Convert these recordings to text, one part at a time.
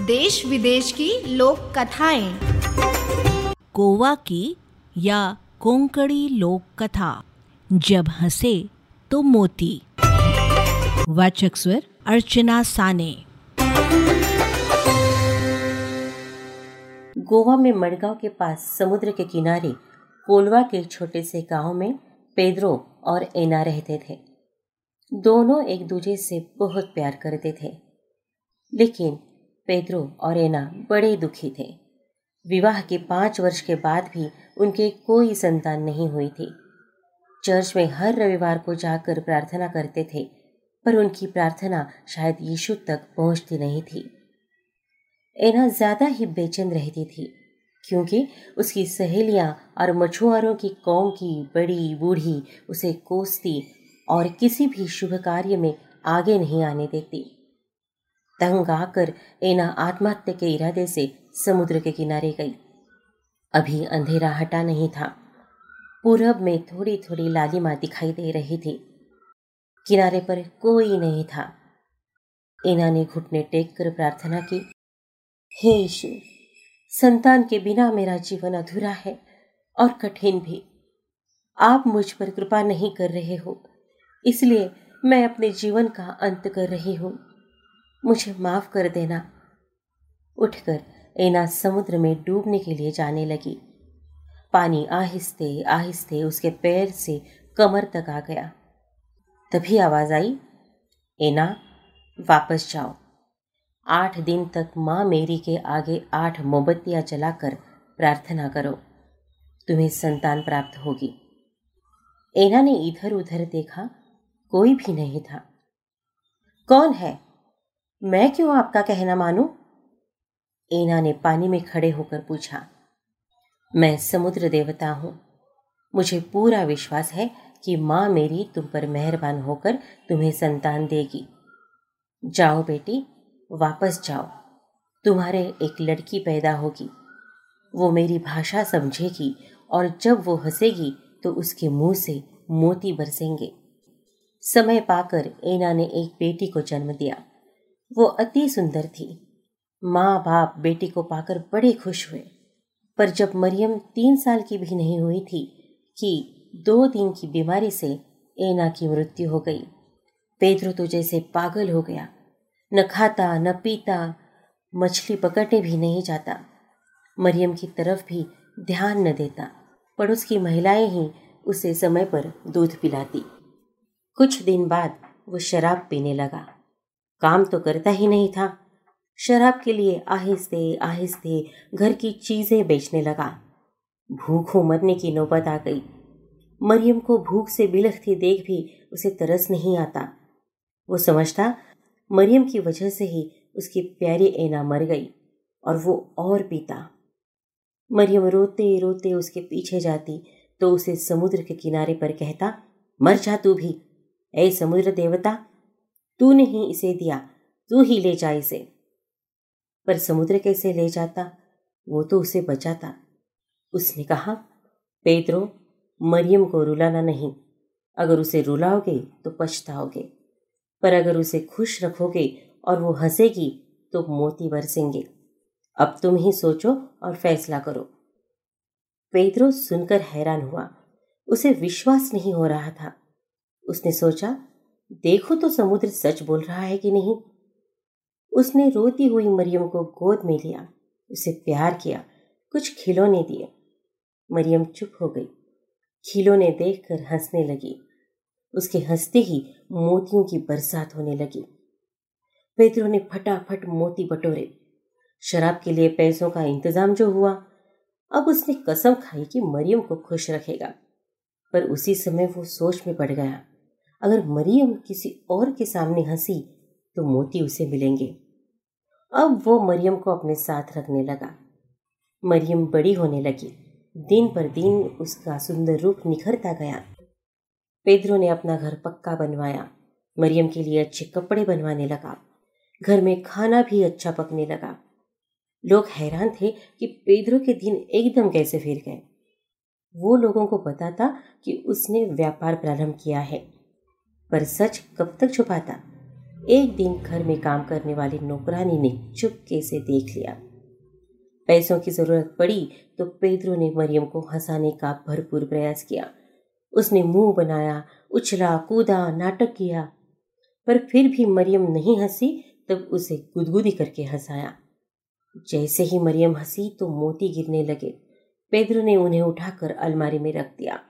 देश विदेश की लोक कथाएं। गोवा की या कोंकणी लोक कथा जब हंसे तो मोती। वाचक स्वर अर्चना साने। गोवा में मडगांव के पास समुद्र के किनारे कोलवा के छोटे से गांव में पेद्रो और एना रहते थे। दोनों एक दूसरे से बहुत प्यार करते थे, लेकिन पेद्रो और एना बड़े दुखी थे। विवाह के 5 वर्ष के बाद भी उनके कोई संतान नहीं हुई थी। चर्च में हर रविवार को जाकर प्रार्थना करते थे, पर उनकी प्रार्थना शायद यीशु तक पहुंचती नहीं थी। एना ज्यादा ही बेचैन रहती थी, क्योंकि उसकी सहेलियां और मछुआरों की कौम की बड़ी बूढ़ी उसे कोसती और किसी भी शुभ कार्य में आगे नहीं आने देती। तंग आकर एना आत्महत्या के इरादे से समुद्र के किनारे गई। अभी अंधेरा हटा नहीं था। पूरब में थोड़ी थोड़ी लालिमा दिखाई दे रही थी। किनारे पर कोई नहीं था। एना ने घुटने टेक कर प्रार्थना की, हे यीशु, संतान के बिना मेरा जीवन अधूरा है और कठिन भी। आप मुझ पर कृपा नहीं कर रहे हो, इसलिए मैं अपने जीवन का अंत कर रही हूँ। मुझे माफ कर देना। उठकर एना समुद्र में डूबने के लिए जाने लगी। पानी आहिस्ते आहिस्ते उसके पैर से कमर तक आ गया। तभी आवाज आई, एना, वापस जाओ। 8 दिन तक माँ मेरी के आगे 8 मोमबत्तियां जलाकर प्रार्थना करो, तुम्हें संतान प्राप्त होगी। एना ने इधर उधर देखा, कोई भी नहीं था। कौन है? मैं क्यों आपका कहना मानूं? एना ने पानी में खड़े होकर पूछा। मैं समुद्र देवता हूं। मुझे पूरा विश्वास है कि माँ मेरी तुम पर मेहरबान होकर तुम्हें संतान देगी। जाओ बेटी, वापस जाओ। तुम्हारे एक लड़की पैदा होगी। वो मेरी भाषा समझेगी और जब वो हंसेगी तो उसके मुंह से मोती बरसेंगे। समय पाकर एना ने एक बेटी को जन्म दिया। वो अति सुंदर थी। माँ बाप बेटी को पाकर बड़े खुश हुए। पर जब मरियम 3 साल की भी नहीं हुई थी कि 2 दिन की बीमारी से एना की मृत्यु हो गई। पेद्रो तो जैसे पागल हो गया। न खाता न पीता, मछली पकड़ने भी नहीं जाता। मरियम की तरफ भी ध्यान न देता। पड़ोस की महिलाएं ही उसे समय पर दूध पिलाती। कुछ दिन बाद वो शराब पीने लगा। काम तो करता ही नहीं था। शराब के लिए आहिस्ते आहिस्ते घर की चीजें बेचने लगा। भूखों मरने की नौबत आ गई। मरियम को भूख से बिलखती देख भी उसे तरस नहीं आता। वो समझता मरियम की वजह से ही उसकी प्यारी एना मर गई और वो और पीता। मरियम रोते रोते उसके पीछे जाती तो उसे समुद्र के किनारे पर कहता, मर जा तू भी। ऐ समुद्र देवता, तूने ही इसे दिया, तू ही ले जा इसे। पर समुद्र कैसे ले जाता? वो तो उसे बचाता। उसने कहा, पेद्रो, मरियम को रुलाना नहीं। अगर उसे रुलाओगे तो पछताओगे, पर अगर उसे खुश रखोगे और वो हंसेगी तो मोती बरसेंगे। अब तुम ही सोचो और फैसला करो। पेद्रो सुनकर हैरान हुआ। उसे विश्वास नहीं हो रहा था। उसने सोचा, देखो तो समुद्र सच बोल रहा है कि नहीं। उसने रोती हुई मरियम को गोद में लिया, उसे प्यार किया, कुछ खिलौने दिए। मरियम चुप हो गई। खिलौने देखकर हंसने लगी। उसके हंसते ही मोतियों की बरसात होने लगी। पेद्रो ने फटाफट मोती बटोरे। शराब के लिए पैसों का इंतजाम जो हुआ, अब उसने कसम खाई कि मरियम को खुश रखेगा। पर उसी समय वो सोच में पड़ गया, अगर मरियम किसी और के सामने हंसी तो मोती उसे मिलेंगे। अब वो मरियम को अपने साथ रखने लगा। मरियम बड़ी होने लगी। दिन पर दिन उसका सुंदर रूप निखरता गया। पेद्रो ने अपना घर पक्का बनवाया। मरियम के लिए अच्छे कपड़े बनवाने लगा। घर में खाना भी अच्छा पकने लगा। लोग हैरान थे कि पेद्रो के दिन एकदम कैसे फिर गए। वो लोगों को बताता कि उसने व्यापार प्रारंभ किया है, पर सच कब तक छुपाता। एक दिन घर में काम करने वाली नौकरानी ने चुपके से देख लिया। पैसों की जरूरत पड़ी तो पेद्रो ने मरियम को हंसाने का भरपूर प्रयास किया। उसने मुंह बनाया, उछला कूदा, नाटक किया, पर फिर भी मरियम नहीं हंसी। तब उसे गुदगुदी करके हंसाया। जैसे ही मरियम हंसी तो मोती गिरने लगे। पेद्रो ने उन्हें उठाकर अलमारी में रख दिया।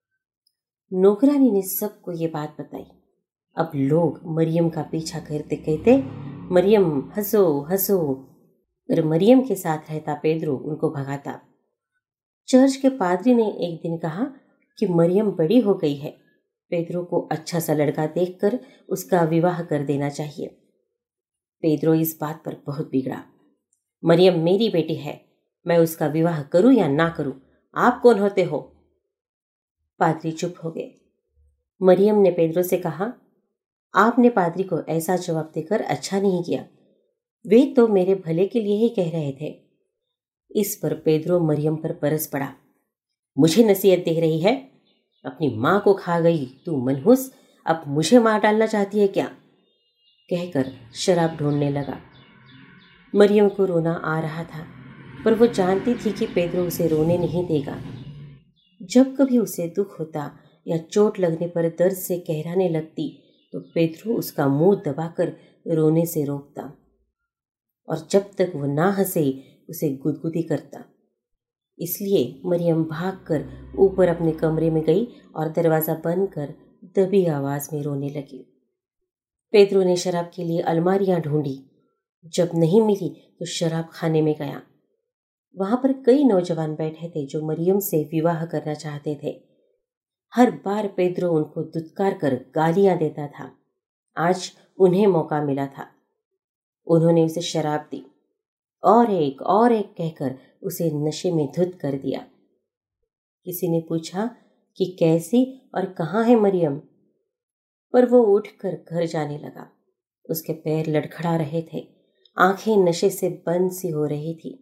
नौकरानी ने सबको ये बात बताई। अब लोग मरियम का पीछा करते कहते, मरियम हंसो हंसो, पर मरियम के साथ रहता पेद्रो उनको भगाता। चर्च के पादरी ने एक दिन कहा कि मरियम बड़ी हो गई है, पेद्रो को अच्छा सा लड़का देखकर उसका विवाह कर देना चाहिए। पेद्रो इस बात पर बहुत बिगड़ा। मरियम मेरी बेटी है, मैं उसका विवाह करूं या ना करूं, आप कौन होते हो? पादरी चुप हो गए। मरियम ने पेद्रो से कहा, आपने पादरी को ऐसा जवाब देकर अच्छा नहीं किया, वे तो मेरे भले के लिए ही कह रहे थे। इस पर पेद्रो मरियम पर बरस पड़ा। मुझे नसीहत दे रही है? अपनी मां को खा गई तू मनहूस, अब मुझे मार डालना चाहती है क्या? कहकर शराब ढूंढने लगा। मरियम को रोना आ रहा था, पर वो जानती थी कि पेद्रो उसे रोने नहीं देगा। जब कभी उसे दुख होता या चोट लगने पर दर्द से कहराने लगती तो पेद्रो उसका मुंह दबाकर रोने से रोकता, और जब तक वो ना हंसे उसे गुदगुदी करता। इसलिए मरियम भागकर ऊपर अपने कमरे में गई और दरवाज़ा बंद कर दबी आवाज में रोने लगी। पेद्रो ने शराब के लिए अलमारियां ढूंढी। जब नहीं मिली तो शराब खाने में गया। वहां पर कई नौजवान बैठे थे जो मरियम से विवाह करना चाहते थे। हर बार पेद्रो उनको दुत्कार कर गालियां देता था। आज उन्हें मौका मिला था। उन्होंने उसे शराब दी, और एक कहकर उसे नशे में धुत कर दिया। किसी ने पूछा कि कैसी और कहाँ है मरियम, पर वो उठकर घर जाने लगा। उसके पैर लड़खड़ा रहे थे, आंखें नशे से बंद सी हो रही थी।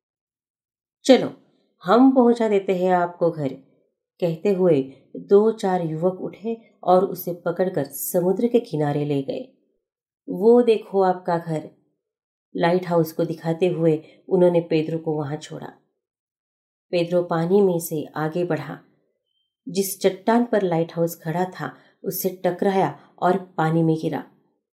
चलो हम पहुंचा देते हैं आपको घर, कहते हुए 2-4 युवक उठे और उसे पकड़कर समुद्र के किनारे ले गए। वो देखो आपका घर। लाइट हाउस को दिखाते हुए उन्होंने पेद्रो को वहां छोड़ा। पेद्रो पानी में से आगे बढ़ा। जिस चट्टान पर लाइट हाउस खड़ा था उससे टकराया और पानी में गिरा।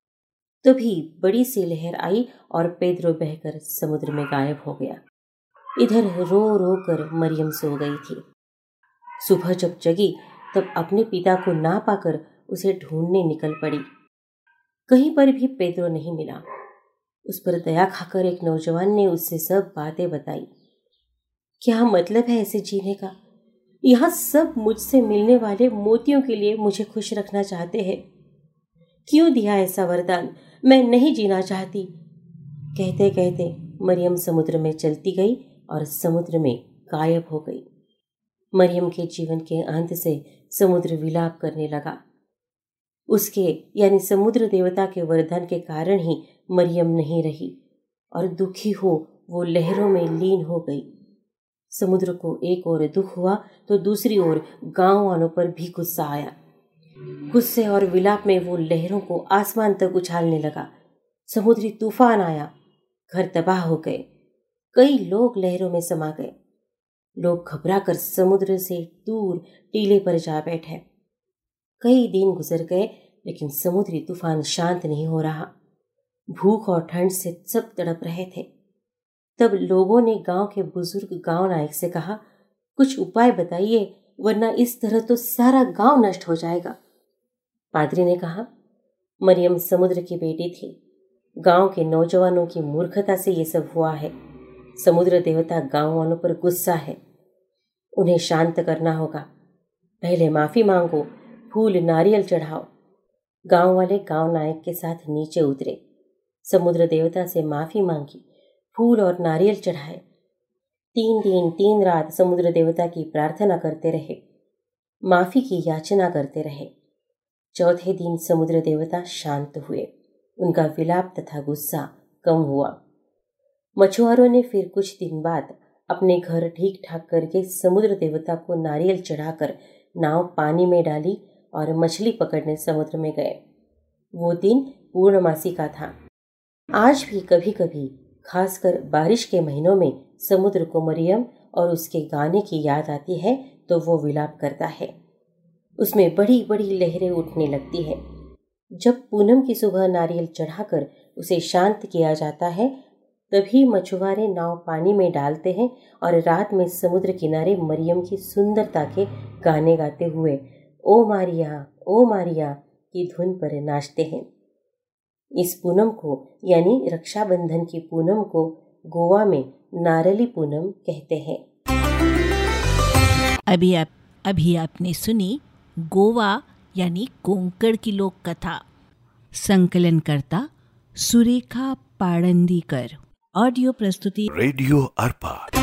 तभी बड़ी सी लहर आई और पेद्रो बहकर समुद्र में गायब हो गया। इधर रो रो कर मरियम सो गई थी। सुबह जब जगी तब अपने पिता को ना पाकर उसे ढूंढने निकल पड़ी। कहीं पर भी पेद्रो नहीं मिला। उस पर दया खाकर एक नौजवान ने उससे सब बातें बताई। क्या मतलब है ऐसे जीने का? यहाँ सब मुझसे मिलने वाले मोतियों के लिए मुझे खुश रखना चाहते हैं। क्यों दिया ऐसा वरदान? मैं नहीं जीना चाहती। कहते कहते मरियम समुद्र में चलती गई और समुद्र में गायब हो गई। मरियम के जीवन के अंत से समुद्र विलाप करने लगा। उसके यानी समुद्र देवता के वरदान के कारण ही मरियम नहीं रही और दुखी हो वो लहरों में लीन हो गई। समुद्र को एक ओर दुख हुआ तो दूसरी ओर गांव वालों पर भी गुस्सा आया। गुस्से और विलाप में वो लहरों को आसमान तक उछालने लगा। समुद्री तूफान आया, घर तबाह हो गए, कई लोग लहरों में समा गए। लोग घबराकर समुद्र से दूर टीले पर जा बैठे। कई दिन गुजर गए लेकिन समुद्री तूफान शांत नहीं हो रहा। भूख और ठंड से सब तड़प रहे थे। तब लोगों ने गांव के बुजुर्ग गांव नायक से कहा, कुछ उपाय बताइए वरना इस तरह तो सारा गांव नष्ट हो जाएगा। पादरी ने कहा, मरियम समुद्र की बेटी थी। गांव के नौजवानों की मूर्खता से ये सब हुआ है। समुद्र देवता गांव वालों पर गुस्सा है, उन्हें शांत करना होगा। पहले माफी मांगो, फूल नारियल चढ़ाओ। गांव वाले गांव नायक के साथ नीचे उतरे, समुद्र देवता से माफी मांगी, फूल और नारियल चढ़ाए। 3 दिन 3 रात समुद्र देवता की प्रार्थना करते रहे, माफी की याचना करते रहे। चौथे दिन समुद्र देवता शांत हुए, उनका विलाप तथा गुस्सा कम हुआ। मछुआरों ने फिर कुछ दिन बाद अपने घर ठीक ठाक करके समुद्र देवता को नारियल चढ़ाकर नाव पानी में डाली और मछली पकड़ने समुद्र में गए। वो दिन पूर्णमासी का था। आज भी कभी कभी, खासकर बारिश के महीनों में, समुद्र को मरियम और उसके गाने की याद आती है तो वो विलाप करता है। उसमें बड़ी बड़ी लहरें उठने लगती है। जब पूनम की सुबह नारियल चढ़ाकर उसे शांत किया जाता है, तभी मछुआरे नाव पानी में डालते हैं और रात में समुद्र किनारे मरियम की सुंदरता के गाने गाते हुए ओ मारिया की धुन पर नाचते हैं। इस पूनम को, यानी रक्षाबंधन की पूनम को, गोवा में नारली पूनम कहते हैं। अभी आपने सुनी गोवा यानी कोंकण की लोक कथा। संकलनकर्ता सुरेखा पाड़ंदीकर। ऑडियो प्रस्तुति रेडियो अर्पा।